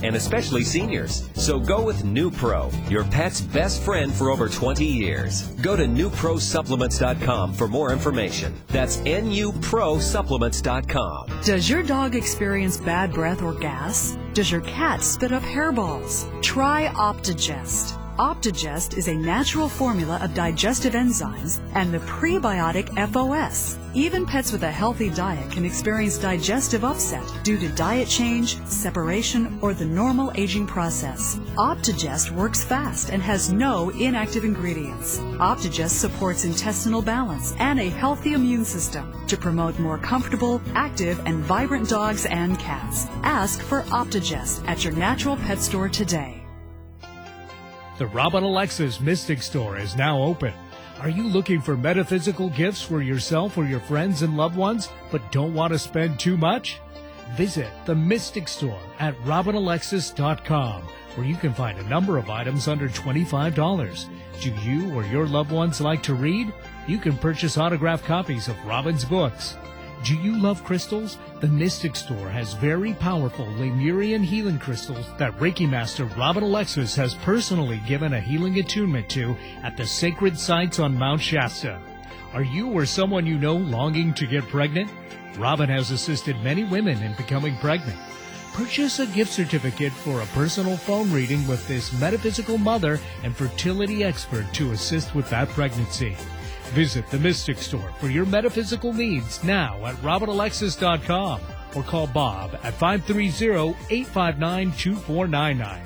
and especially seniors. So go with NuPro, your pet's best friend for over twenty years. Go to new pro supplements dot com for more information. That's N U Pro supplements dot com. Does your dog experience bad breath or gas? Does your cat spit up hairballs? Try Optigest. Optigest is a natural formula of digestive enzymes and the prebiotic F O S. Even pets with a healthy diet can experience digestive upset due to diet change, separation, or the normal aging process. Optigest works fast and has no inactive ingredients. Optigest supports intestinal balance and a healthy immune system to promote more comfortable, active, and vibrant dogs and cats. Ask for Optigest at your natural pet store today. The Robin Alexis Mystic Store is now open. Are you looking for metaphysical gifts for yourself or your friends and loved ones, but don't want to spend too much? Visit the Mystic Store at robin alexis dot com, where you can find a number of items under twenty-five dollars. Do you or your loved ones like to read? You can purchase autographed copies of Robin's books. Do you love crystals? The Mystic Store has very powerful Lemurian healing crystals that Reiki Master Robin Alexis has personally given a healing attunement to at the sacred sites on Mount Shasta. Are you or someone you know longing to get pregnant? Robin has assisted many women in becoming pregnant. Purchase a gift certificate for a personal phone reading with this metaphysical mother and fertility expert to assist with that pregnancy. Visit the Mystic Store for your metaphysical needs now at robin alexis dot com or call Bob at five three zero, eight five nine, two four nine nine.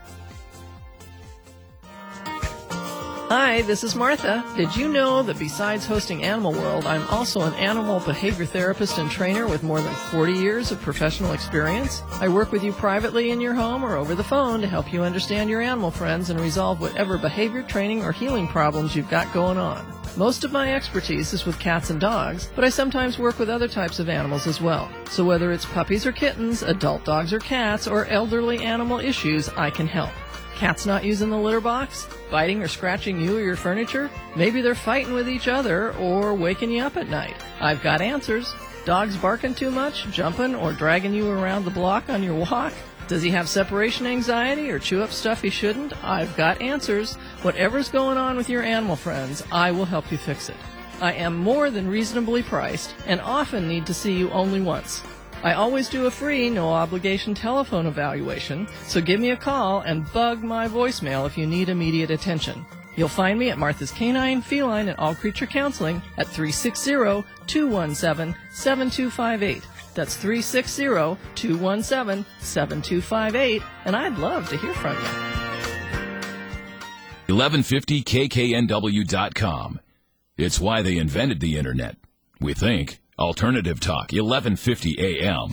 Hi, this is Martha. Did you know that besides hosting Animal World, I'm also an animal behavior therapist and trainer with more than forty years of professional experience? I work with you privately in your home or over the phone to help you understand your animal friends and resolve whatever behavior training or healing problems you've got going on. Most of my expertise is with cats and dogs, but I sometimes work with other types of animals as well. So whether it's puppies or kittens, adult dogs or cats, or elderly animal issues, I can help. Cats not using the litter box? Biting or scratching you or your furniture? Maybe they're fighting with each other or waking you up at night. I've got answers. Dogs barking too much, jumping, or dragging you around the block on your walk? Does he have separation anxiety or chew up stuff he shouldn't? I've got answers. Whatever's going on with your animal friends, I will help you fix it. I am more than reasonably priced and often need to see you only once. I always do a free, no-obligation telephone evaluation, so give me a call and bug my voicemail if you need immediate attention. You'll find me at Martha's Canine, Feline, and All Creature Counseling at three six zero, two one seven, seven two five eight. That's three six zero, two one seven, seven two five eight, and I'd love to hear from you. eleven fifty K K N W dot com. It's why they invented the Internet. We think. Alternative Talk, eleven fifty A M.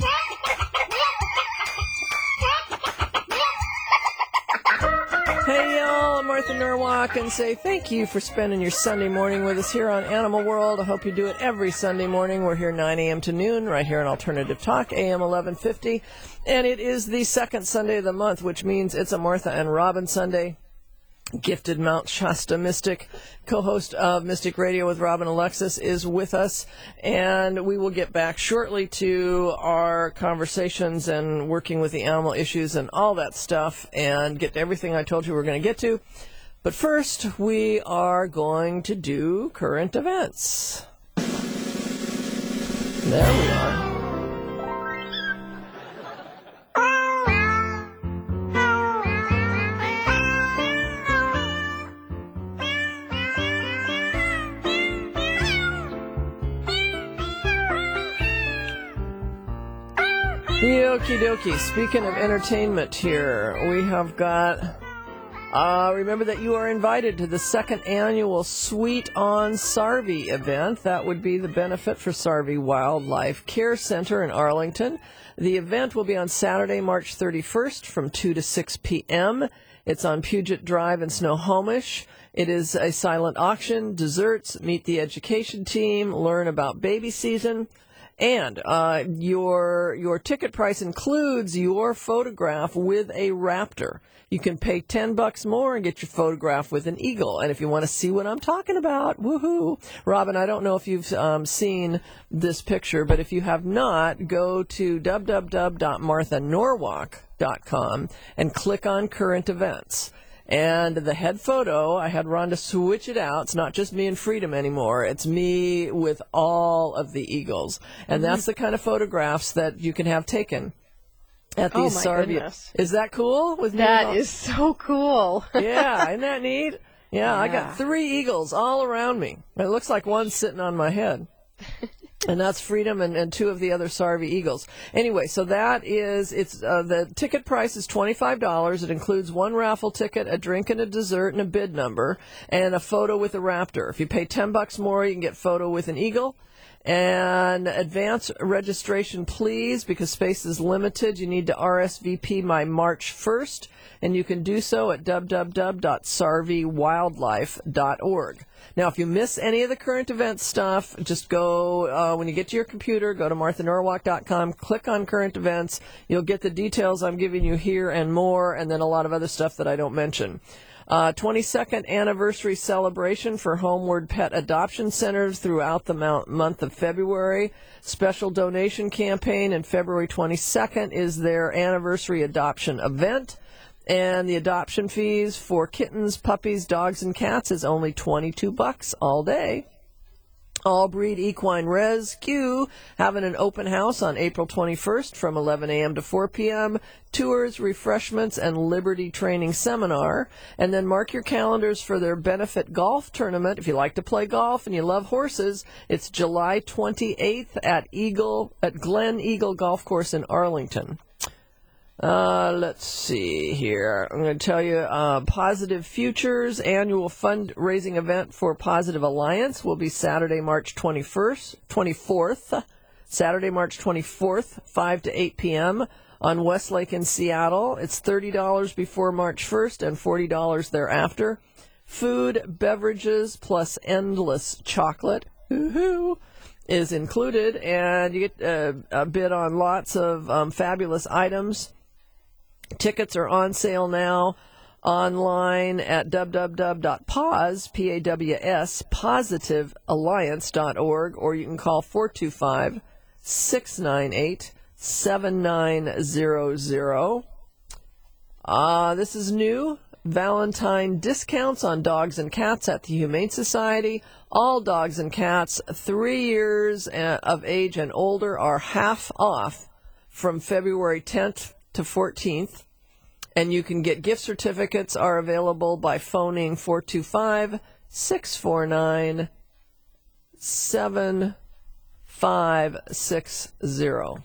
Hey y'all, I'm Martha Norwalk, and say thank you for spending your Sunday morning with us here on Animal World. I hope you do it every Sunday morning. We're here nine a.m. to noon, right here on Alternative Talk, A M eleven fifty. And it is the second Sunday of the month, which means it's a Martha and Robin Sunday. Gifted Mount Shasta Mystic, co-host of Mystic Radio with Robin Alexis, is with us, and we will get back shortly to our conversations and working with the animal issues and all that stuff, and get to everything I told you we were going to get to. But first, we are going to do current events. There we are. Okie dokie. Speaking of entertainment here, we have got, uh, remember that you are invited to the second annual Sweet on Sarvey event. That would be the benefit for Sarvey Wildlife Care Center in Arlington. The event will be on Saturday, March thirty-first from two to six p.m. It's on Puget Drive in Snohomish. It is a silent auction, desserts, meet the education team, learn about baby season. And uh, your your ticket price includes your photograph with a raptor. You can pay ten bucks more and get your photograph with an eagle. And if you want to see what I'm talking about, woohoo. Robin, I don't know if you've um, seen this picture, but if you have not, go to w w w dot martha norwalk dot com and click on current events. And the head photo, I had Rhonda switch it out. It's not just me and Freedom anymore. It's me with all of the eagles. And Mm-hmm. that's the kind of photographs that you can have taken at Oh, these my Sarvia. goodness. Is that cool? With me That and- is so cool. Yeah, isn't that neat? Yeah, I Yeah. got three eagles all around me. It looks like one's sitting on my head. And that's Freedom and, and two of the other Sarvi eagles. Anyway, so that is, it's uh, the ticket price is twenty-five dollars. It includes one raffle ticket, a drink and a dessert, and a bid number, and a photo with a raptor. If you pay ten bucks more, you can get photo with an eagle. And advance registration, please, because space is limited. You need to R S V P by March first, and you can do so at w w w dot sarvi wildlife dot org. Now, if you miss any of the current event stuff, just go, uh, when you get to your computer, go to martha norwalk dot com, click on current events. You'll get the details I'm giving you here and more, and then a lot of other stuff that I don't mention. Uh, twenty-second anniversary celebration for Homeward Pet Adoption Centers throughout the mount- month of February. Special donation campaign, and February twenty-second is their anniversary adoption event. And the adoption fees for kittens, puppies, dogs, and cats is only twenty-two bucks all day. All Breed Equine Rescue having an open house on April twenty-first from eleven a.m. to four p.m. Tours, refreshments, and Liberty Training Seminar. And then mark your calendars for their benefit golf tournament. If you like to play golf and you love horses, it's July twenty-eighth at Eagle at Glen Eagle Golf Course in Arlington. Uh, let's see here. I'm going to tell you, uh, Positive Futures annual fundraising event for Positive Alliance will be Saturday, March twenty-first, twenty-fourth, Saturday, March twenty-fourth, five to eight p.m. on Westlake in Seattle. It's thirty dollars before March first and forty dollars thereafter. Food, beverages, plus endless chocolate. Woohoo! Is included, and you get uh, a bid on lots of um, fabulous items. Tickets are on sale now online at w w w dot pause, P A W S, positive alliance dot org, or you can call four two five, six nine eight, seven nine zero zero. Uh, this is new. Valentine discounts on dogs and cats at the Humane Society. All dogs and cats three years of age and older are half off from February tenth to fourteenth. And you can get gift certificates are available by phoning four two five, six four nine, seven five six zero.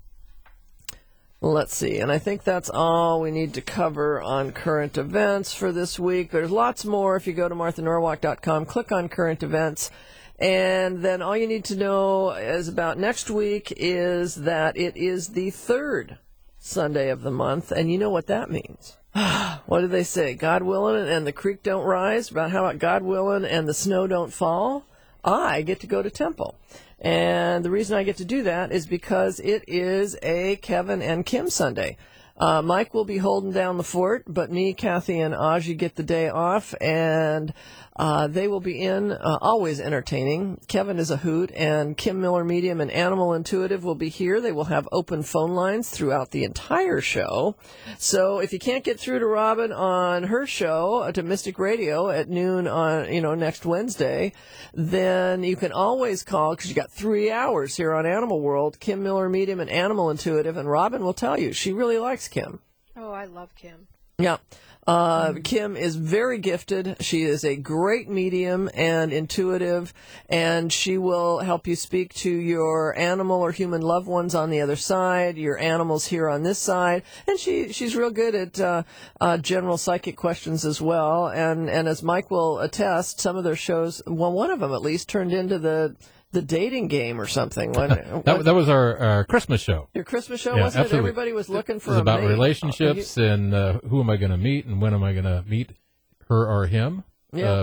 Let's see, and I think that's all we need to cover on current events for this week. There's lots more if you go to martha norwalk dot com, click on current events, and then all you need to know is about next week is that it is the third Sunday of the month, and you know what that means. What do they say? God willing and the creek don't rise? About how about God willing and the snow don't fall? I get to go to Temple. And the reason I get to do that is because it is a Kevin and Kim Sunday. Uh, Mike will be holding down the fort, but me, Kathy, and Aji get the day off, and uh, they will be in, uh, always entertaining. Kevin is a hoot, and Kim Miller Medium and Animal Intuitive will be here. They will have open phone lines throughout the entire show. So if you can't get through to Robin on her show, uh, to Mystic Radio at noon on, you know, next Wednesday, then you can always call, because you got three hours here on Animal World, Kim Miller Medium and Animal Intuitive, and Robin will tell you she really likes Kim. Oh, I love Kim. Yeah. Uh, Kim is very gifted. She is a great medium and intuitive, and she will help you speak to your animal or human loved ones on the other side, your animals here on this side, and she she's real good at uh, uh, general psychic questions as well. And, and as Mike will attest, some of their shows, well, one of them at least, turned into the the dating game or something. When, that, when, that was our, our Christmas show. Your Christmas show, yeah, wasn't absolutely. it? Everybody was looking for it was a about mate. relationships Oh, you, and uh, who am I going to meet and when am I going to meet her or him. Yeah. Uh,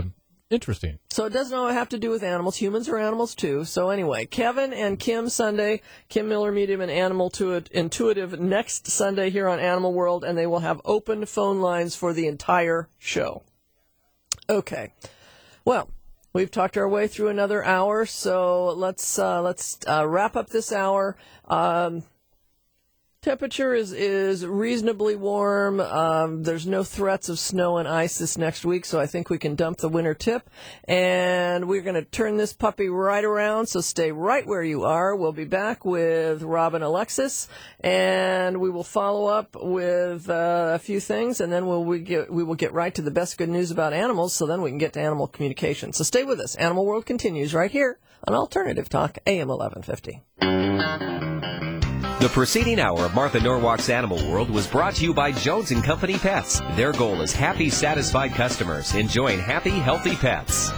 Interesting. So it doesn't all have to do with animals. Humans are animals too. So anyway, Kevin and Kim Sunday, Kim Miller Medium and Animal to Intuitive next Sunday here on Animal World, and they will have open phone lines for the entire show. Okay. Well, we've talked our way through another hour, so let's uh, let's uh, wrap up this hour. Um, Temperature is, is reasonably warm. Um, there's no threats of snow and ice this next week, so I think we can dump the winter tip. And we're going to turn this puppy right around, so stay right where you are. We'll be back with Rob and Alexis, and we will follow up with uh, a few things, and then we'll, we, get, we will get right to the best good news about animals, so then we can get to animal communication. So stay with us. Animal World continues right here on Alternative Talk, A M eleven fifty. The preceding hour of Martha Norwalk's Animal World was brought to you by Jones and Company Pets. Their goal is happy, satisfied customers enjoying happy, healthy pets.